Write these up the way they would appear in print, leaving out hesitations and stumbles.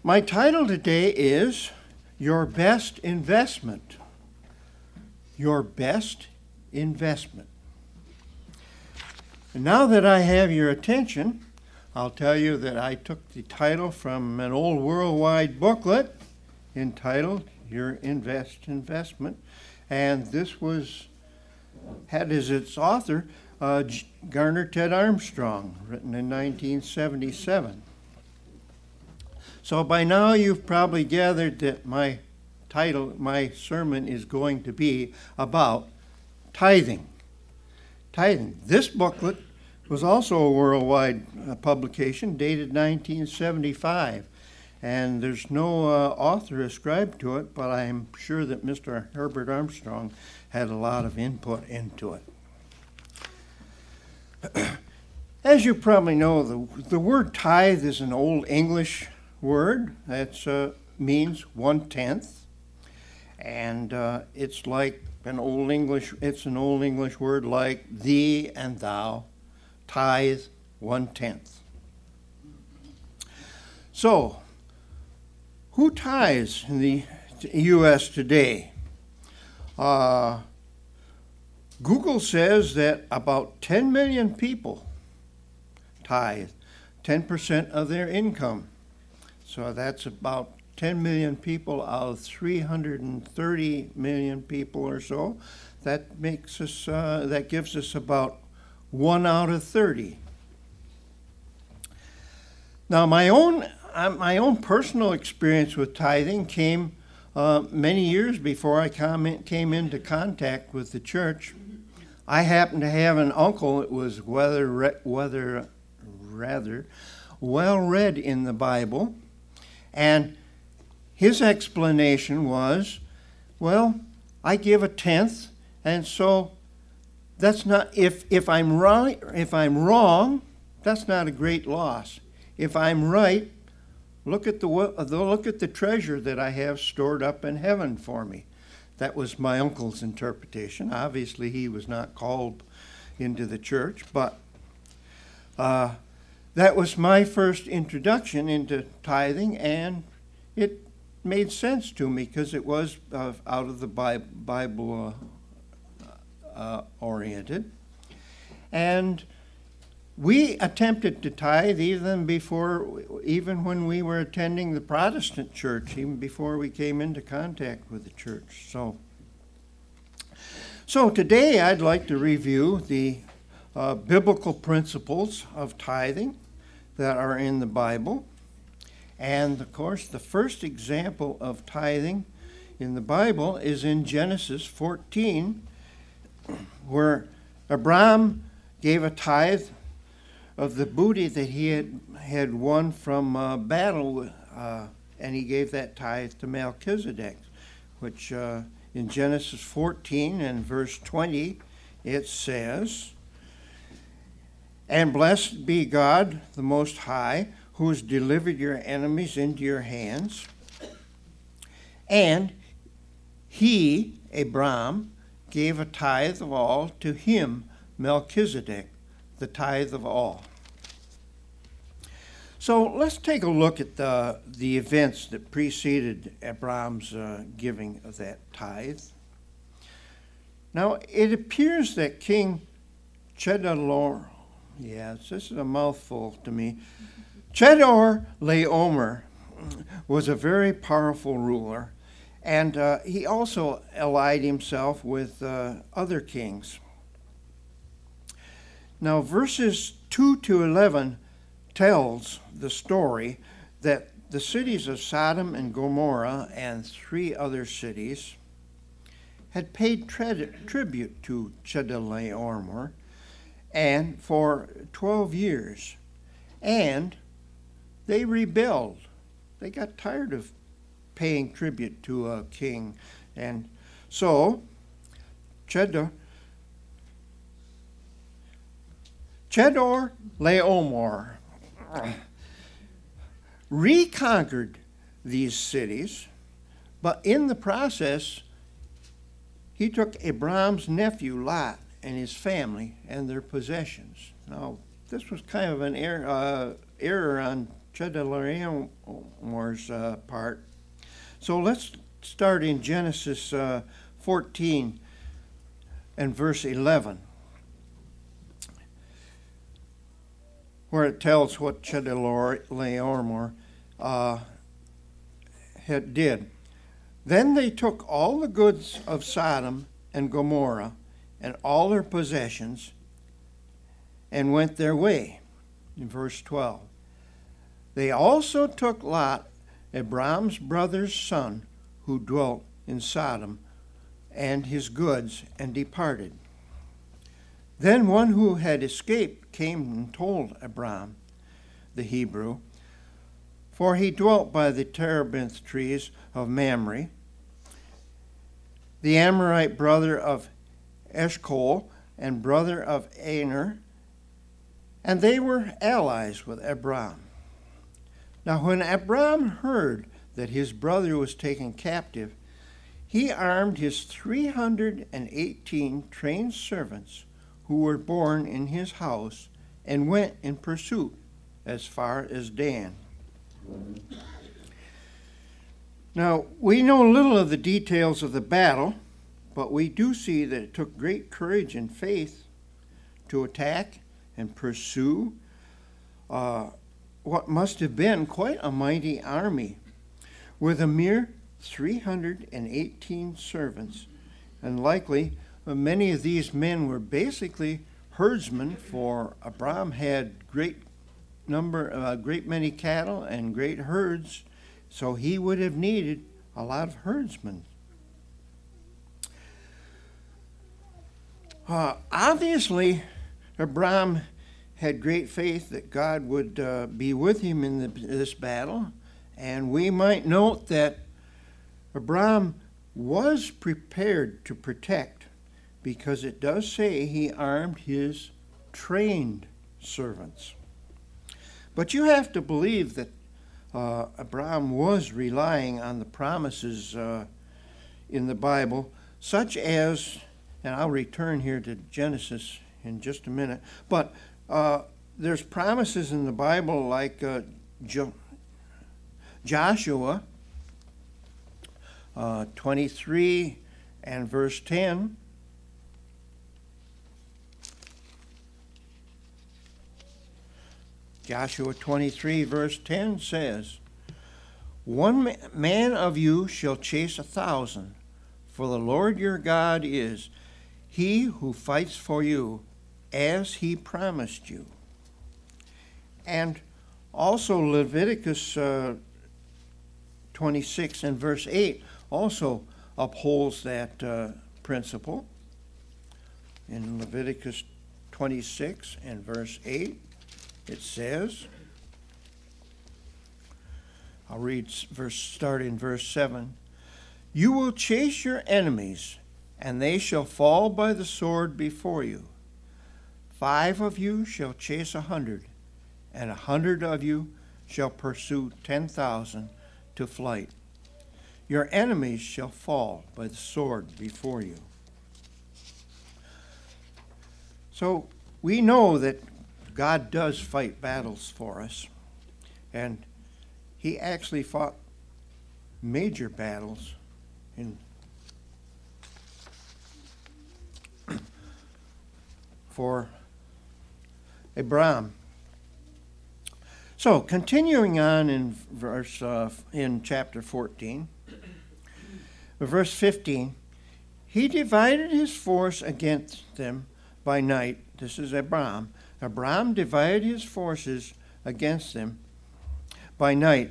My title today is Your Best Investment. Your Best Investment. And now that I have your attention, I'll tell you that I took the title from an old worldwide booklet entitled Your Investment, and this had as its author Garner Ted Armstrong, written in 1977. So by now you've probably gathered that my sermon is going to be about tithing. Tithing. This booklet was also a worldwide publication dated 1975, and there's no author ascribed to it, but I'm sure that Mr. Herbert Armstrong had a lot of input into it. As you probably know, the word tithe is an Old English word that means 1/10, and it's like an Old English word like thee and thou, tithe 1/10. So, who tithes in the U.S. today? Google says that about 10 million people tithe 10% of their income. So that's about 10 million people out of 330 million people or so. That gives us about 1 out of 30. Now, my own personal experience with tithing came many years before I came into contact with the church. I happened to have an uncle that was rather well read in the Bible. And his explanation was, well, I give 1/10, and so that's not, if I'm wrong, that's not a great loss. If I'm right, look at the treasure that I have stored up in heaven for me. That was my uncle's interpretation. Obviously, he was not called into the church, but that was my first introduction into tithing, and it made sense to me because it was out of the Bible oriented. And we attempted to tithe even when we were attending the Protestant church, even before we came into contact with the church. So today I'd like to review the biblical principles of tithing that are in the Bible. And of course, the first example of tithing in the Bible is in Genesis 14, where Abraham gave a tithe of the booty that he had won from battle, and he gave that tithe to Melchizedek, which in Genesis 14 and verse 20, it says, "And blessed be God, the Most High, who has delivered your enemies into your hands. And he, Abraham, gave a tithe of all to him, Melchizedek, the tithe of all." So let's take a look at the events that preceded Abraham's giving of that tithe. Now, it appears that King Chedorlaomer, this is a mouthful to me, Chedorlaomer was a very powerful ruler, and he also allied himself with other kings. Now, verses 2 to 11 tells the story that the cities of Sodom and Gomorrah and 3 other cities had paid tribute to Chedorlaomer and for 12 years, and they rebelled. They got tired of paying tribute to a king, and so Chedorlaomer reconquered these cities, but in the process, he took Abraham's nephew Lot and his family and their possessions. Now, this was kind of an error on Chedorlaomer's part. So let's start in Genesis 14 and verse 11, where it tells what Chedorlaomer did. Then they took all the goods of Sodom and Gomorrah and all their possessions and went their way. In verse 12. They also took Lot, Abram's brother's son, who dwelt in Sodom, and his goods, and departed. Then one who had escaped came and told Abram, the Hebrew, for he dwelt by the terebinth trees of Mamre, the Amorite brother of Eshcol and brother of Aner, and they were allies with Abram. Now when Abram heard that his brother was taken captive, he armed his 318 trained servants who were born in his house and went in pursuit as far as Dan. Now, we know little of the details of the battle, but we do see that it took great courage and faith to attack and pursue what must have been quite a mighty army, with a mere 318 servants, and likely many of these men were basically herdsmen, for Abram had great many cattle and great herds, so he would have needed a lot of herdsmen. Obviously, Abram had great faith that God would be with him in this battle, and we might note that Abram was prepared to protect, because it does say he armed his trained servants. But you have to believe that Abram was relying on the promises in the Bible, such as, and I'll return here to Genesis in just a minute, but there's promises in the Bible like Joshua 23 and verse 10. Joshua 23 verse 10 says, "One man of you shall chase 1,000, for the Lord your God is he who fights for you, as he promised you." And also Leviticus 26 and verse 8 also upholds that principle. In Leviticus 26 and verse 8, it says, I'll start in verse 7. "You will chase your enemies, and they shall fall by the sword before you. 5 of you shall chase 100, and 100 of you shall pursue 10,000 to flight. Your enemies shall fall by the sword before you." So we know that God does fight battles for us, and he actually fought major battles for Abram. So continuing on in chapter 14, verse 15, "He divided his force against them by night." This is Abram. Abram divided his forces against them by night.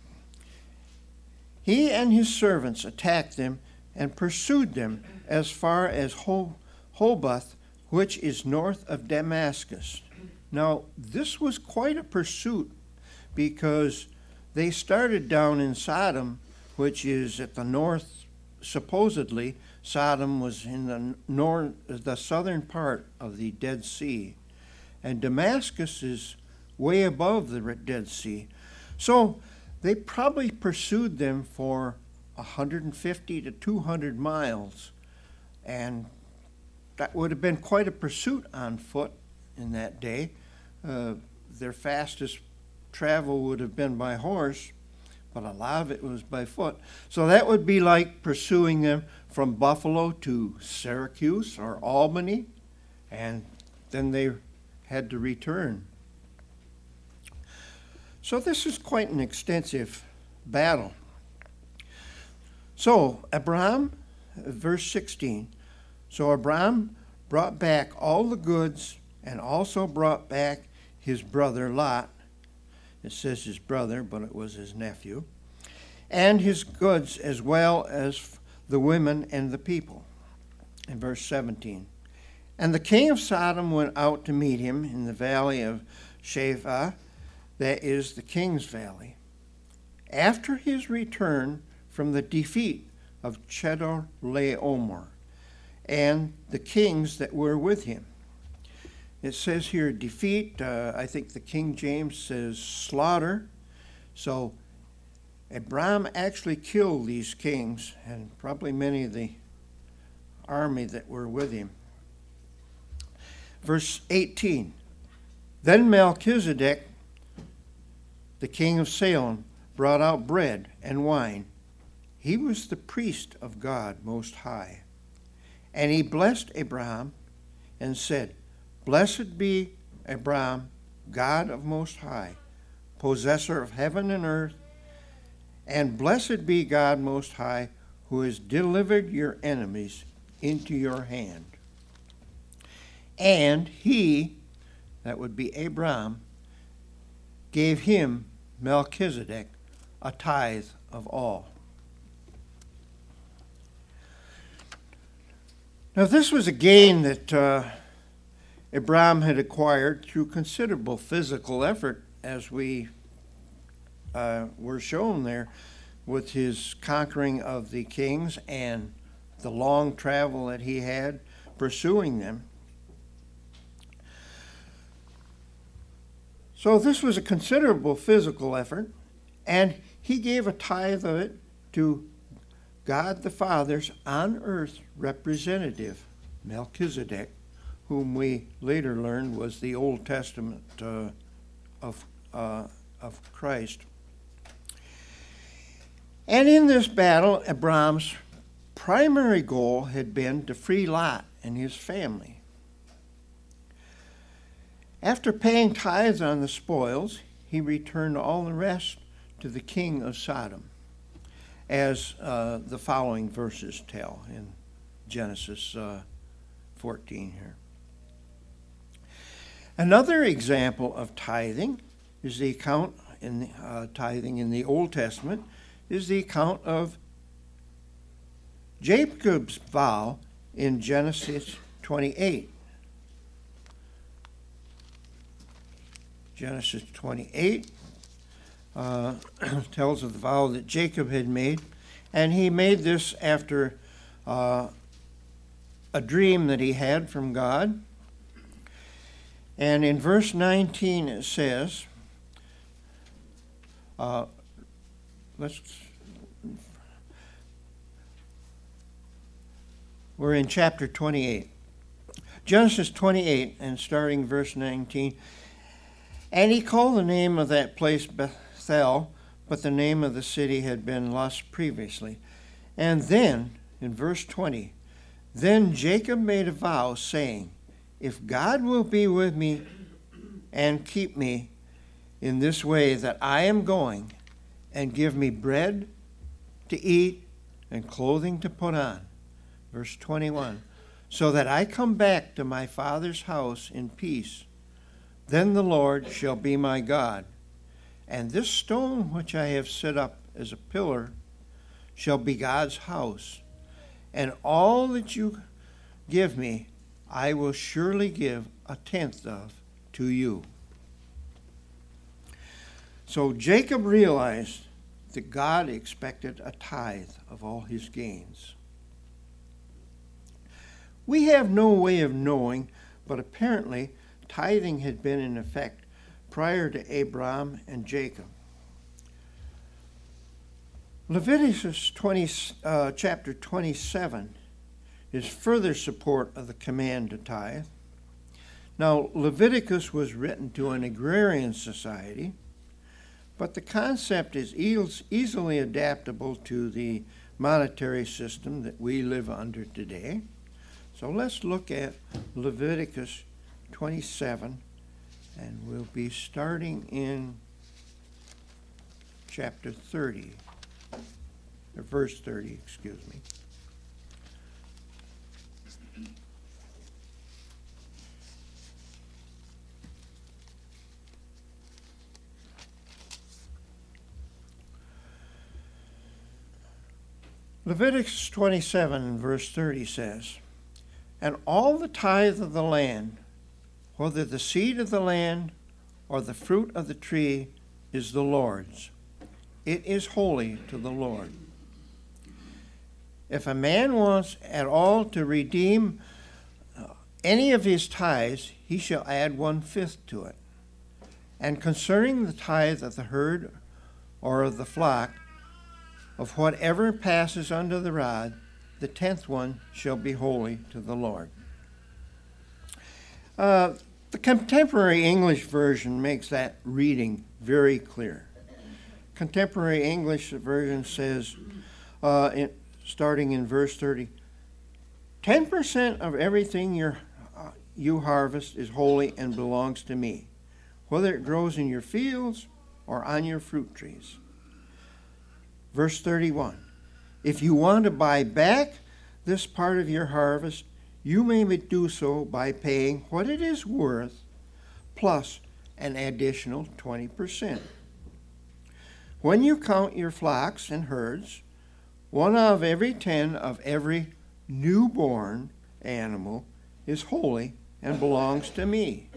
He and his servants attacked them and pursued them as far as Hobath, which is north of Damascus. Now, this was quite a pursuit, because they started down in Sodom, which is at the north. Supposedly, Sodom was in the southern part of the Dead Sea, and Damascus is way above the Dead Sea. So they probably pursued them for 150 to 200 miles, and that would have been quite a pursuit on foot in that day. Their fastest travel would have been by horse, but a lot of it was by foot. So that would be like pursuing them from Buffalo to Syracuse or Albany, and then they had to return. So this is quite an extensive battle. So Abraham, verse 16, so Abraham brought back all the goods and also brought back his brother Lot. It says his brother, but it was his nephew. And his goods as well as the women and the people. In verse 17. And the king of Sodom went out to meet him in the valley of Shaveh, that is the king's valley, after his return from the defeat of Chedorlaomer and the kings that were with him. It says here defeat. I think the King James says slaughter. So Abraham actually killed these kings and probably many of the army that were with him. Verse 18. Then Melchizedek, the king of Salem, brought out bread and wine. He was the priest of God Most High. And he blessed Abraham and said, Blessed be Abraham, God of Most High, possessor of heaven and earth, and blessed be God Most High, who has delivered your enemies into your hand. And he, that would be Abraham, gave him, Melchizedek, a tithe of all. Now this was a gain that Abraham had acquired through considerable physical effort, as we were shown there with his conquering of the kings and the long travel that he had pursuing them. So this was a considerable physical effort, and he gave a tithe of it to God the Father's on earth representative, Melchizedek, whom we later learned was the Old Testament of Christ. And in this battle, Abraham's primary goal had been to free Lot and his family. After paying tithes on the spoils, he returned all the rest to the king of Sodom, as the following verses tell in Genesis 14 here. Another example of tithing is the account in tithing in the Old Testament is the account of Jacob's vow in Genesis 28. Genesis 28 tells of the vow that Jacob had made, and he made this after a dream that he had from God. And in verse 19 it says, we're in chapter 28. Genesis 28, and starting verse 19. And he called the name of that place Bethel, but the name of the city had been Luz previously. And then, in verse 20, then Jacob made a vow, saying, If God will be with me and keep me in this way that I am going, and give me bread to eat and clothing to put on, verse 21, so that I come back to my father's house in peace, then the Lord shall be my God, and this stone which I have set up as a pillar shall be God's house, and all that you give me I will surely give a tenth of to you. So Jacob realized that God expected a tithe of all his gains. We have no way of knowing, but apparently tithing had been in effect prior to Abraham and Jacob. Leviticus chapter 27 is further support of the command to tithe. Now, Leviticus was written to an agrarian society, But the concept is easily adaptable to the monetary system that we live under today. So let's look at Leviticus 27, and we'll be starting in chapter 30, or verse 30, excuse me. Leviticus 27, verse 30 says, "And all the tithe of the land, whether the seed of the land or the fruit of the tree, is the Lord's. It is holy to the Lord. If a man wants at all to redeem any of his tithes, he shall add 1/5 to it. And concerning the tithe of the herd or of the flock, of whatever passes under the rod, the 10th one shall be holy to the Lord." The Contemporary English Version makes that reading very clear. Contemporary English Version says, starting in verse 30, 10% of everything you harvest is holy and belongs to me, whether it grows in your fields or on your fruit trees. Verse 31, if you want to buy back this part of your harvest, you may do so by paying what it is worth plus an additional 20%. When you count your flocks and herds, 1 of every 10 of every newborn animal is holy and belongs to me.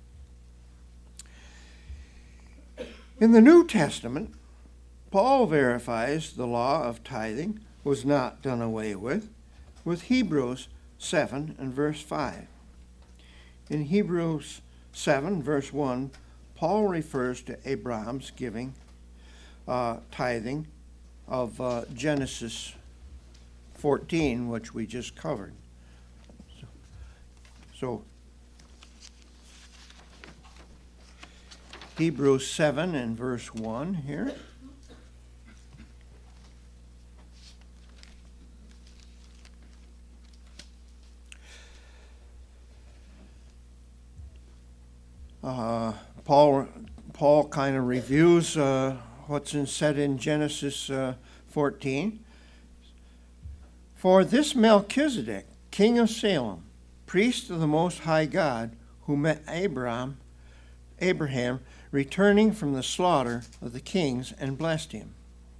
In the New Testament, Paul verifies the law of tithing was not done away with Hebrews 7 and verse 5. In Hebrews 7 verse 1, Paul refers to Abraham's giving tithing of Genesis 14, which we just covered. So Hebrews 7 and verse 1 here. Paul kind of reviews what's said in Genesis 14. For this Melchizedek, king of Salem, priest of the Most High God, who met Abraham, returning from the slaughter of the kings and blessed him,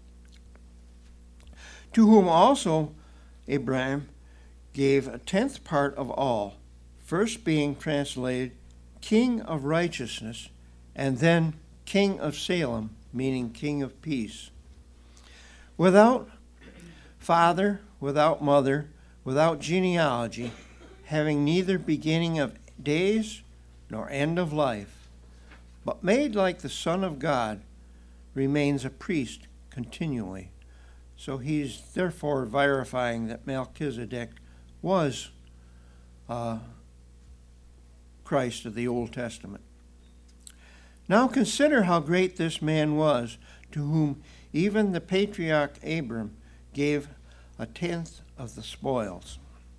to whom also Abraham gave a 10th part of all, first being translated King of Righteousness, and then King of Salem, meaning King of Peace. Without father, without mother, without genealogy, having neither beginning of days nor end of life, but made like the Son of God, remains a priest continually. So he's therefore verifying that Melchizedek was Christ of the Old Testament. Now consider how great this man was, to whom even the patriarch Abram gave a 10th of the spoils.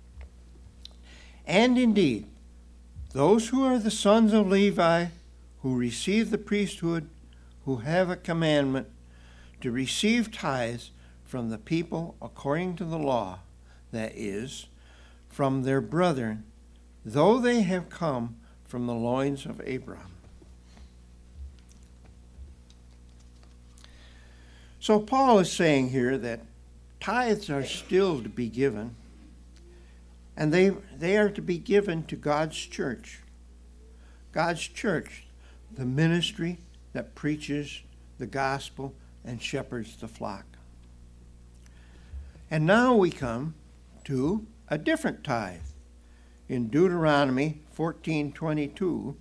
And indeed, those who are the sons of Levi, who receive the priesthood, who have a commandment to receive tithes from the people according to the law, that is, from their brethren, though they have come from the loins of Abraham. So Paul is saying here that tithes are still to be given, and they are to be given to God's church. God's church, the ministry that preaches the gospel and shepherds the flock. And now we come to a different tithe. In Deuteronomy 14:22,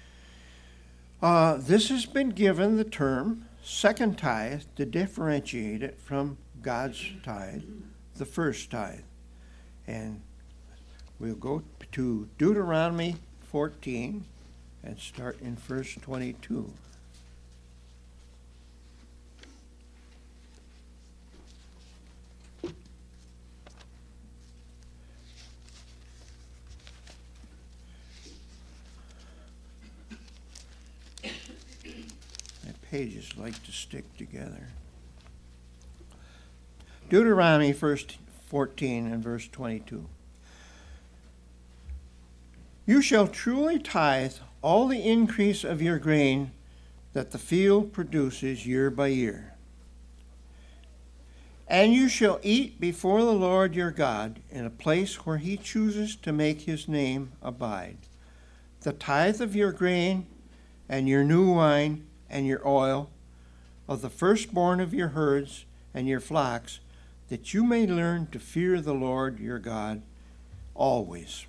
this has been given the term second tithe to differentiate it from God's tithe, the first tithe. And we'll go to Deuteronomy 14 and start in verse 22. pages like to stick together. Deuteronomy 14 and verse 22. You shall truly tithe all the increase of your grain that the field produces year by year. And you shall eat before the Lord your God in a place where he chooses to make his name abide. The tithe of your grain and your new wine and your oil, of the firstborn of your herds and your flocks, that you may learn to fear the Lord your God always.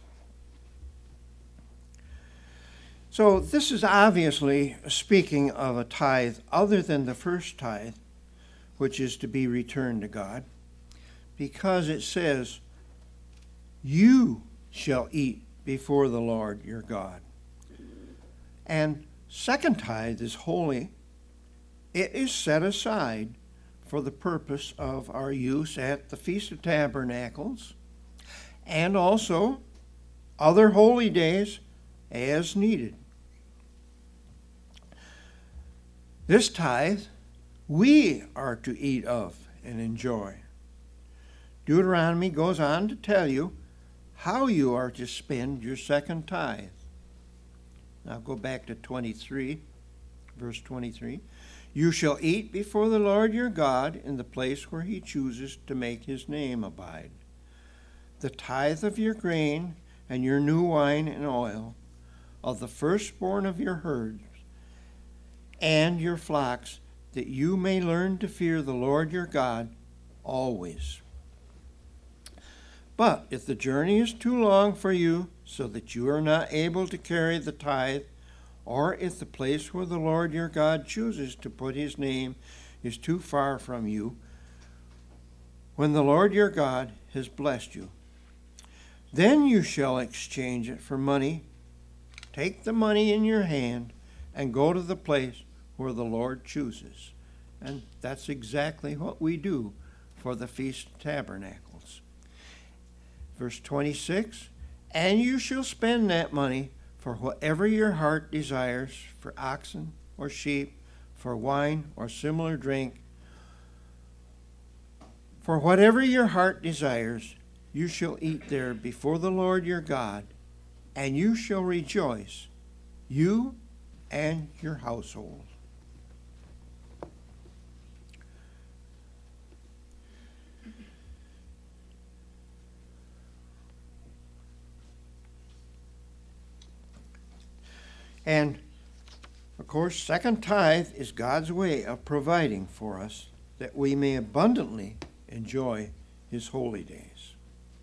So this is obviously speaking of a tithe other than the first tithe, which is to be returned to God, because it says, you shall eat before the Lord your God. And second tithe is holy. It is set aside for the purpose of our use at the Feast of Tabernacles and also other holy days as needed. This tithe we are to eat of and enjoy. Deuteronomy goes on to tell you how you are to spend your second tithe. Now go back to 23, verse 23. You shall eat before the Lord your God in the place where he chooses to make his name abide. The tithe of your grain and your new wine and oil, of the firstborn of your herds and your flocks, that you may learn to fear the Lord your God always. But if the journey is too long for you, so that you are not able to carry the tithe, or if the place where the Lord your God chooses to put his name is too far from you, when the Lord your God has blessed you, then you shall exchange it for money. Take the money in your hand and go to the place where the Lord chooses. And that's exactly what we do for the Feast of Tabernacles. Verse 26, and you shall spend that money for whatever your heart desires, for oxen or sheep, for wine or similar drink. For whatever your heart desires, you shall eat there before the Lord your God, and you shall rejoice, you and your household. And, of course, second tithe is God's way of providing for us that we may abundantly enjoy his holy days.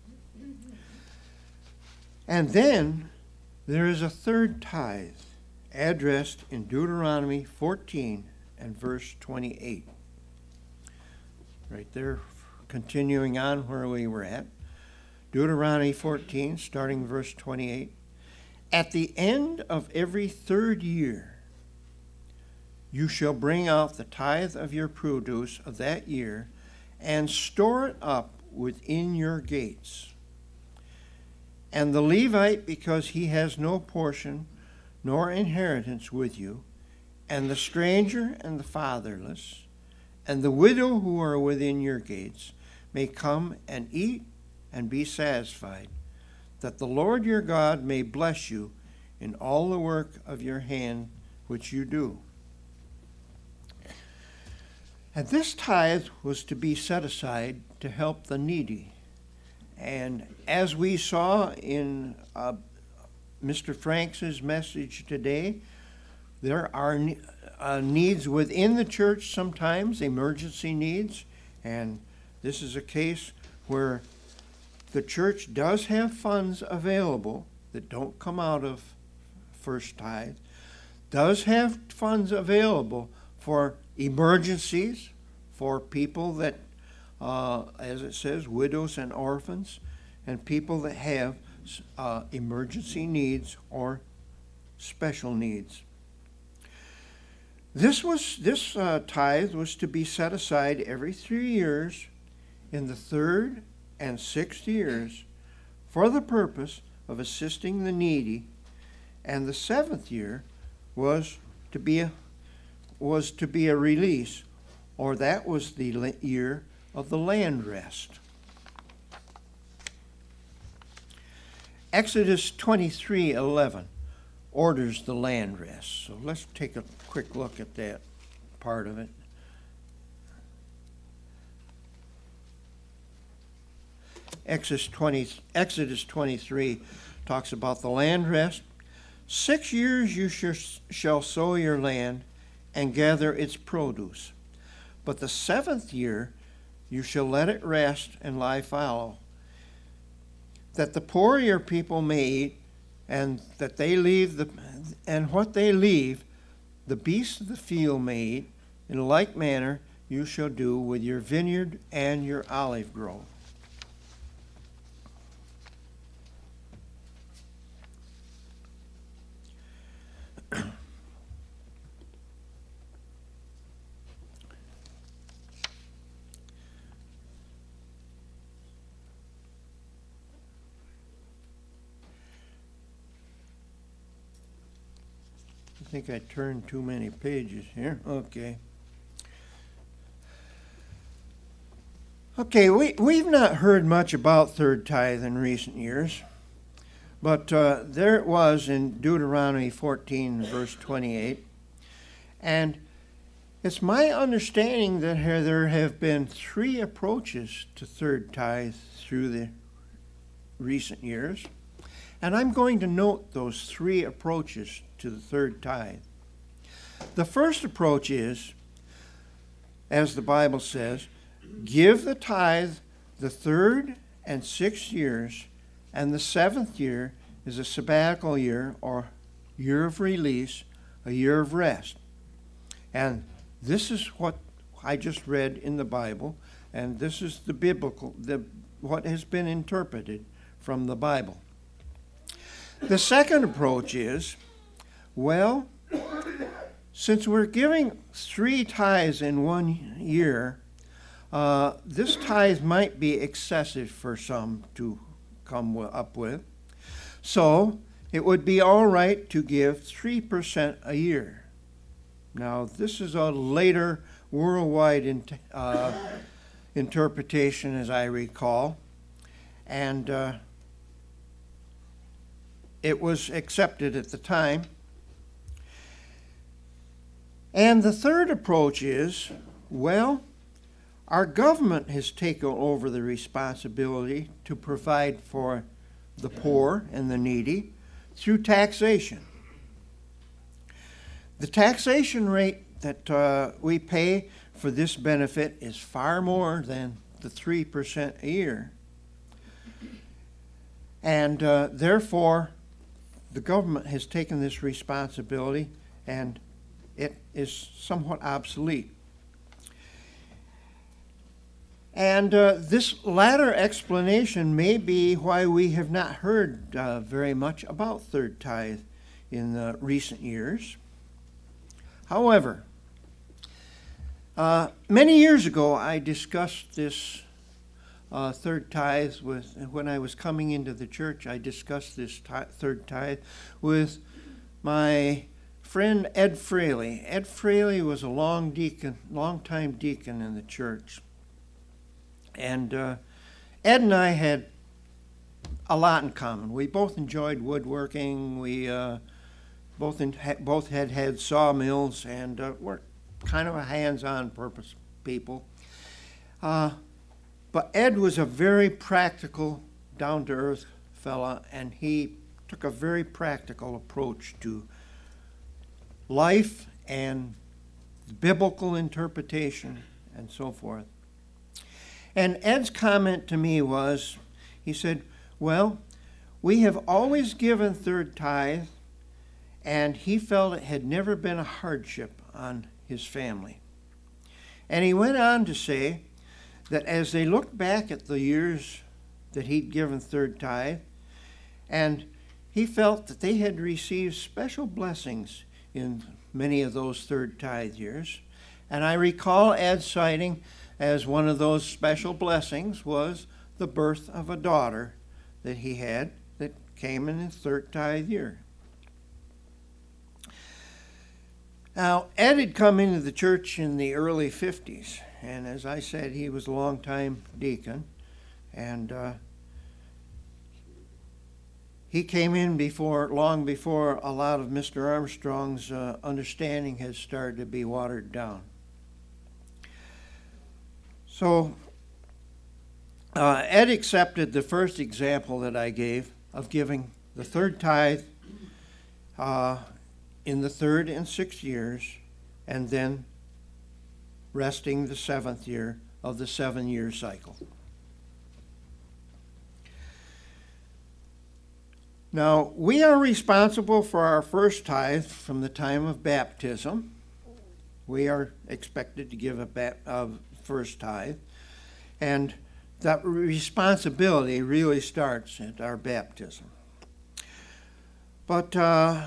And then there is a third tithe addressed in Deuteronomy 14 and verse 28. Right there, continuing on where we were at. Deuteronomy 14, starting verse 28. At the end of every third year, you shall bring out the tithe of your produce of that year and store it up within your gates. And the Levite, because he has no portion nor inheritance with you, and the stranger and the fatherless, and the widow who are within your gates, may come and eat and be satisfied, that the Lord your God may bless you in all the work of your hand which you do. And this tithe was to be set aside to help the needy. And as we saw in Mr. Franks' message today, there are needs within the church sometimes, emergency needs, and this is a case where the church does have funds available that don't come out of first tithe, does have funds available for emergencies, for people that, as it says, widows and orphans, and people that have emergency needs special needs. This tithe was to be set aside every 3 years in the third and 6th years for the purpose of assisting the needy, and the 7th year was to be was to be a release, or that was the year of the land rest. Exodus 23:11 orders the land rest. So let's take a quick look at that part of it. Exodus 23 talks about the land rest. 6 years you shall sow your land and gather its produce. But the 7th year you shall let it rest and lie fallow, that the poor your people may eat, and that they leave and what they leave, the beasts of the field may eat. In like manner you shall do with your vineyard and your olive grove. I think I turned too many pages here. Okay, we've not heard much about third tithe in recent years, but there it was in Deuteronomy 14, verse 28. And it's my understanding that there have been 3 approaches to third tithe through the recent years. And I'm going to note those 3 approaches to the third tithe. The first approach is, as the Bible says, give the tithe the 3rd and 6th years, and the 7th year is a sabbatical year, or year of release, a year of rest. And this is what I just read in the Bible, and this is the biblical, what has been interpreted from the Bible. The second approach is, well, since we're giving 3 tithes in 1 year, this tithe might be excessive for some to come up with. So it would be all right to give 3% a year. Now, this is a later worldwide interpretation, as I recall, and it was accepted at the time. And the third approach is, well, our government has taken over the responsibility to provide for the poor and the needy through taxation. The taxation rate that we pay for this benefit is far more than the 3% a year. And therefore, the government has taken this responsibility, and it is somewhat obsolete. And this latter explanation may be why we have not heard very much about third tithe in recent years. However, many years ago I discussed this third tithe when I was coming into the church. I discussed this third tithe with my friend Ed Fraley. Ed Fraley was a long-time deacon in the church. And Ed and I had a lot in common. We both enjoyed woodworking. We both had sawmills, and we're kind of a hands-on purpose people. But Ed was a very practical, down-to-earth fella, and he took a very practical approach to life and biblical interpretation and so forth. And Ed's comment to me was, he said, well, we have always given third tithe, and he felt it had never been a hardship on his family. And he went on to say that as they looked back at the years that he'd given third tithe, and he felt that they had received special blessings in many of those third tithe years. And I recall Ed citing as one of those special blessings was the birth of a daughter that he had that came in his third tithe year. Now, Ed had come into the church in the early 50s, and as I said, he was a long-time deacon, and he came in long before a lot of Mr. Armstrong's understanding had started to be watered down. So Ed accepted the first example that I gave of giving the third tithe in the third and sixth years, and then resting the seventh year of the 7-year cycle. Now, we are responsible for our first tithe from the time of baptism. We are expected to give a first tithe, and that responsibility really starts at our baptism. But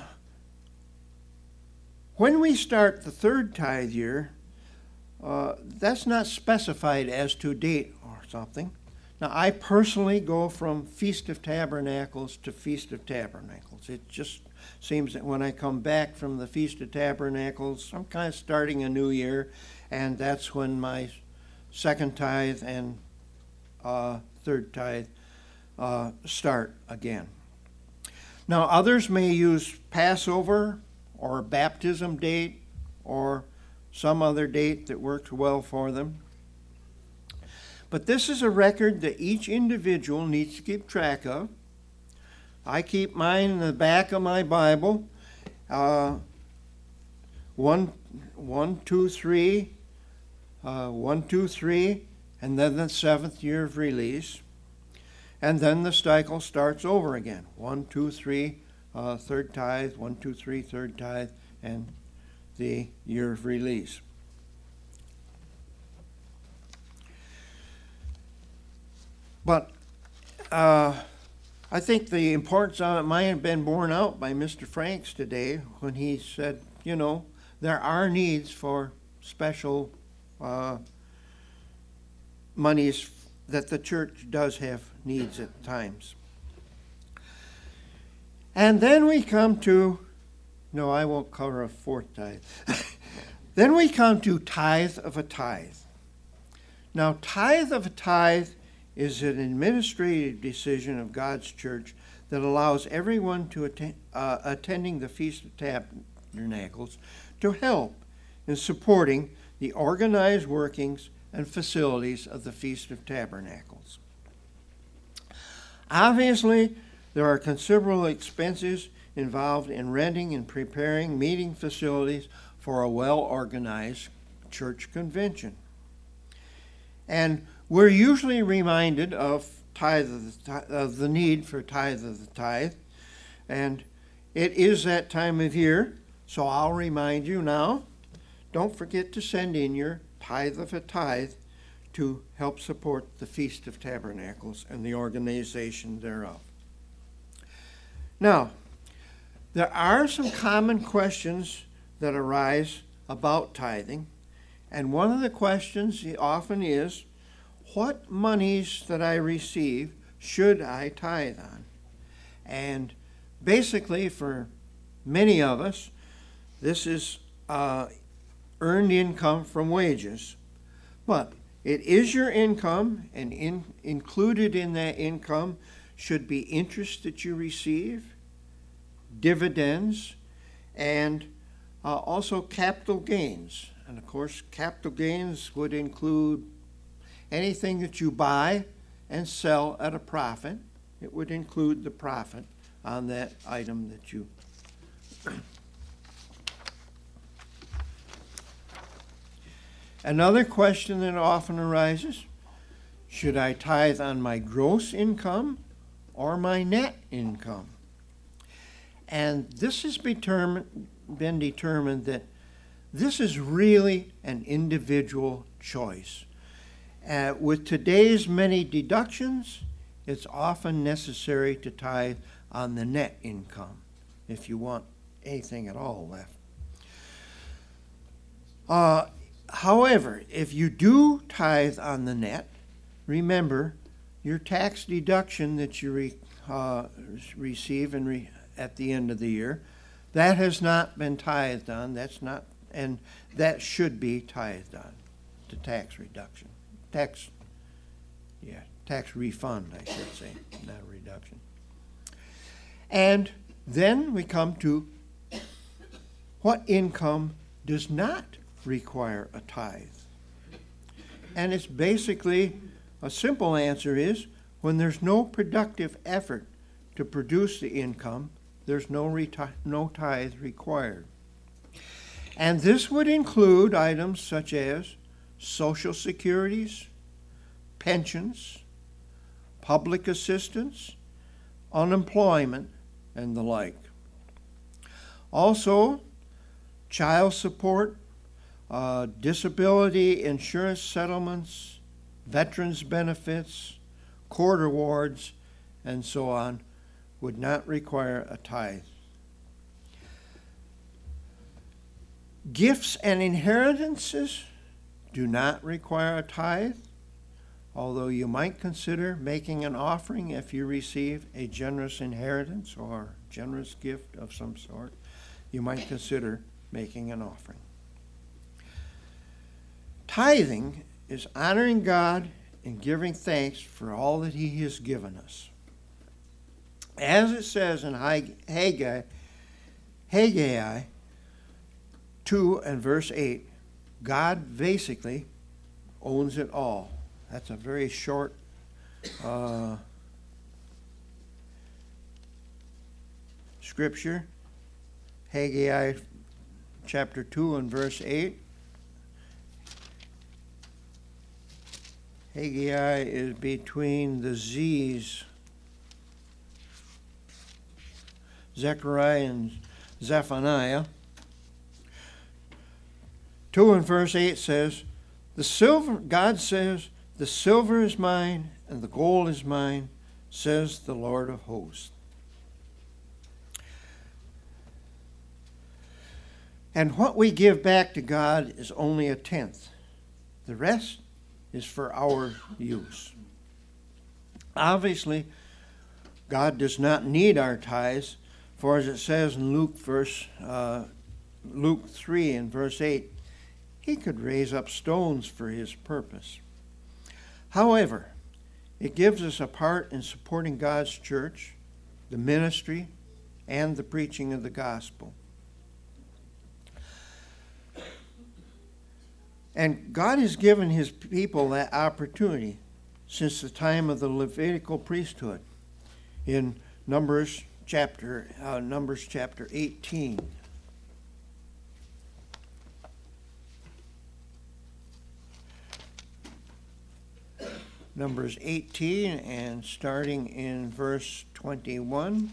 when we start the third tithe year, that's not specified as to date or something. Now, I personally go from Feast of Tabernacles to Feast of Tabernacles. It just seems that when I come back from the Feast of Tabernacles, I'm kind of starting a new year, and that's when my second tithe and third tithe start again. Now, others may use Passover or baptism date or some other date that works well for them. But this is a record that each individual needs to keep track of. I keep mine in the back of my Bible. 1, 2, 3, 1, 2, 3, and then the seventh year of release. And then the cycle starts over again. 1, 2, 3, third tithe, 1, 2, 3, third tithe, and the year of release. But I think the importance of it might have been borne out by Mr. Franks today when he said, there are needs for special monies, that the church does have needs at times. And then we come to, no, I won't cover a fourth tithe. Then we come to tithe of a tithe. Now, tithe of a tithe is an administrative decision of God's church that allows everyone to attending the Feast of Tabernacles to help in supporting the organized workings and facilities of the Feast of Tabernacles. Obviously, there are considerable expenses involved in renting and preparing meeting facilities for a well-organized church convention. And we're usually reminded of the need for tithe of the tithe, and it is that time of year, so I'll remind you now, don't forget to send in your tithe of a tithe to help support the Feast of Tabernacles and the organization thereof. Now, there are some common questions that arise about tithing, and one of the questions often is, what monies that I receive should I tithe on? And basically, for many of us, this is earned income from wages. But it is your income, and included in that income should be interest that you receive, dividends, and also capital gains. And of course, capital gains would include anything that you buy and sell at a profit. It would include the profit on that item that you... Another question that often arises, should I tithe on my gross income or my net income? And this has been determined that this is really an individual choice. With today's many deductions, it's often necessary to tithe on the net income if you want anything at all left. However, if you do tithe on the net, remember your tax deduction that you receive at the end of the year, that has not been tithed on. That's not and that should be tithed on to tax reduction. Tax refund, I should say, not a reduction. And then we come to what income does not require a tithe. And it's basically, a simple answer is, when there's no productive effort to produce the income, there's no tithe required. And this would include items such as social securities, pensions, public assistance, unemployment, and the like. Also, child support, disability insurance settlements, veterans benefits, court awards, and so on would not require a tithe. Gifts and inheritances do not require a tithe, although you might consider making an offering if you receive a generous inheritance or generous gift of some sort. You might consider making an offering. Tithing is honoring God and giving thanks for all that He has given us. As it says in Haggai 2 and verse 8, God basically owns it all. That's a very short scripture. Haggai chapter 2 and verse 8. Haggai is between the Z's, Zechariah and Zephaniah. 2 and verse 8 says, God says, "The silver is mine and the gold is mine, says the Lord of hosts." And what we give back to God is only a tenth. The rest is for our use. Obviously, God does not need our tithes, for as it says in Luke 3 and verse 8, He could raise up stones for His purpose. However, it gives us a part in supporting God's church, the ministry, and the preaching of the gospel. And God has given His people that opportunity since the time of the Levitical priesthood in Numbers chapter 18. Numbers 18 and starting in verse 21.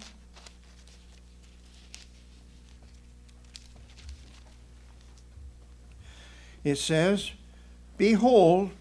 It says, "Behold,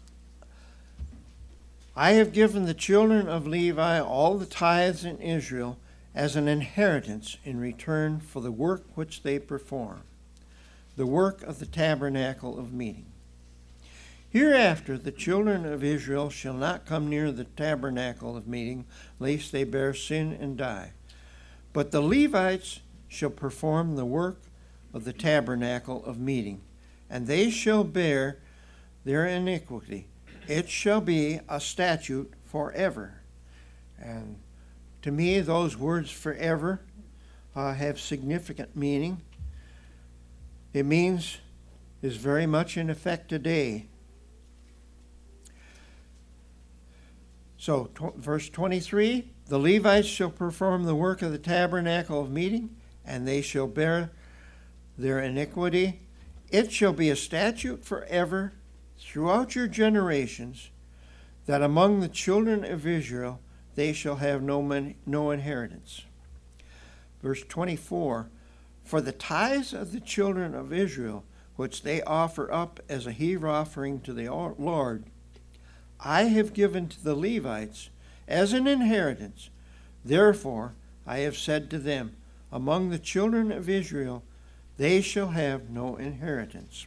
I have given the children of Levi all the tithes in Israel as an inheritance in return for the work which they perform, the work of the tabernacle of meeting. Hereafter the children of Israel shall not come near the tabernacle of meeting, lest they bear sin and die. But the Levites shall perform the work of the tabernacle of meeting, and they shall bear their iniquity. It shall be a statute forever." And to me, those words "forever" have significant meaning. It means is very much in effect today. So, verse 23, "The Levites shall perform the work of the tabernacle of meeting, and they shall bear their iniquity. It shall be a statute forever throughout your generations, that among the children of Israel they shall have no inheritance." Verse 24, "For the tithes of the children of Israel, which they offer up as a heave offering to the Lord, I have given to the Levites as an inheritance. Therefore I have said to them, among the children of Israel, they shall have no inheritance."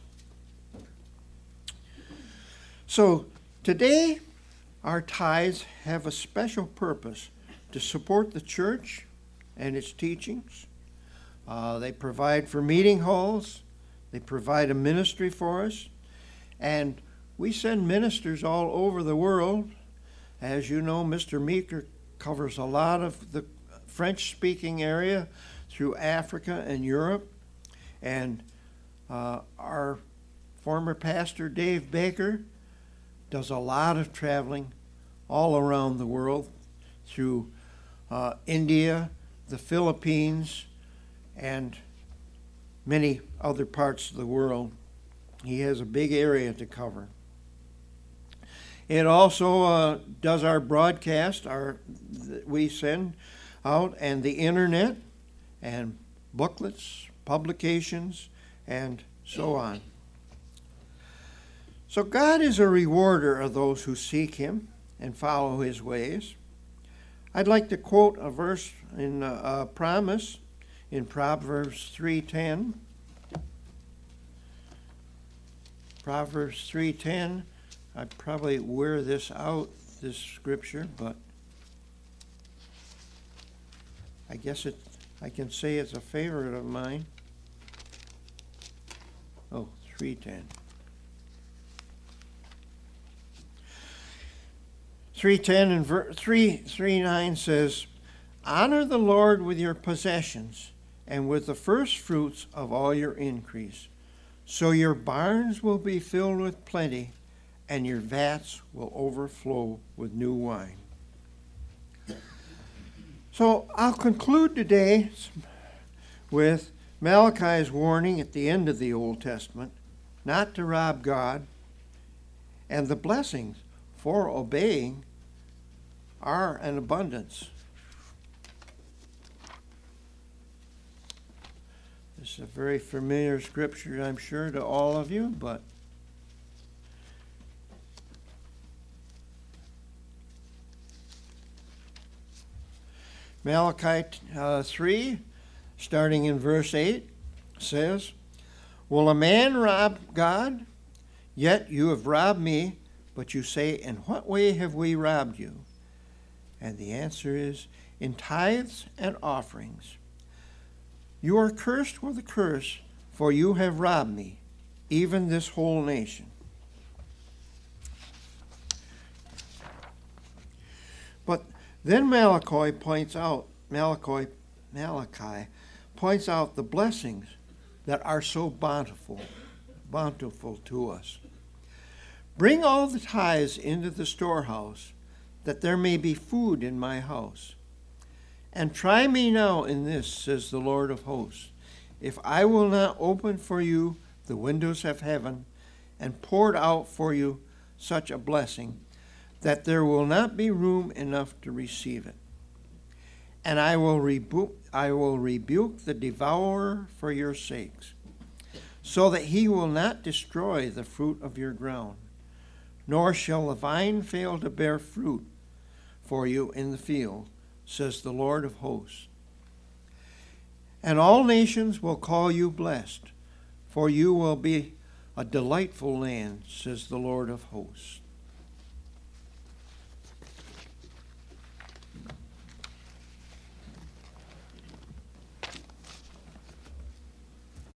So today, our tithes have a special purpose to support the church and its teachings. They provide for meeting halls. They provide a ministry for us. And we send ministers all over the world. As you know, Mr. Meeker covers a lot of the French-speaking area through Africa and Europe. And our former pastor, Dave Baker, does a lot of traveling all around the world through India, the Philippines, and many other parts of the world. He has a big area to cover. It also does our broadcast, we send out, and the internet, and booklets, publications, and so on. So God is a rewarder of those who seek him and follow his ways. I'd like to quote a verse in a promise in Proverbs 3:10. Proverbs 3:10. I probably wear this out, this scripture, but I guess I can say it's a favorite of mine. 3:10. 3:10 and 3:9 says, "Honor the Lord with your possessions and with the first fruits of all your increase. So your barns will be filled with plenty, and your vats will overflow with new wine." So I'll conclude today with Malachi's warning at the end of the Old Testament not to rob God, and the blessings for obeying are an abundance. This is a very familiar scripture, I'm sure, to all of you, but Malachi 3, starting in verse 8, says, "Will a man rob God? Yet you have robbed me, but you say, in what way have we robbed you?" And the answer is, in tithes and offerings. "You are cursed with a curse, for you have robbed me, even this whole nation." But then Malachi points out the blessings that are so bountiful to us. "Bring all the tithes into the storehouse, that there may be food in my house. And try me now in this, says the Lord of hosts, if I will not open for you the windows of heaven and pour out for you such a blessing that there will not be room enough to receive it. And I will rebuke the devourer for your sakes, so that he will not destroy the fruit of your ground, nor shall the vine fail to bear fruit for you in the field, says the Lord of hosts. And all nations will call you blessed, for you will be a delightful land, says the Lord of hosts."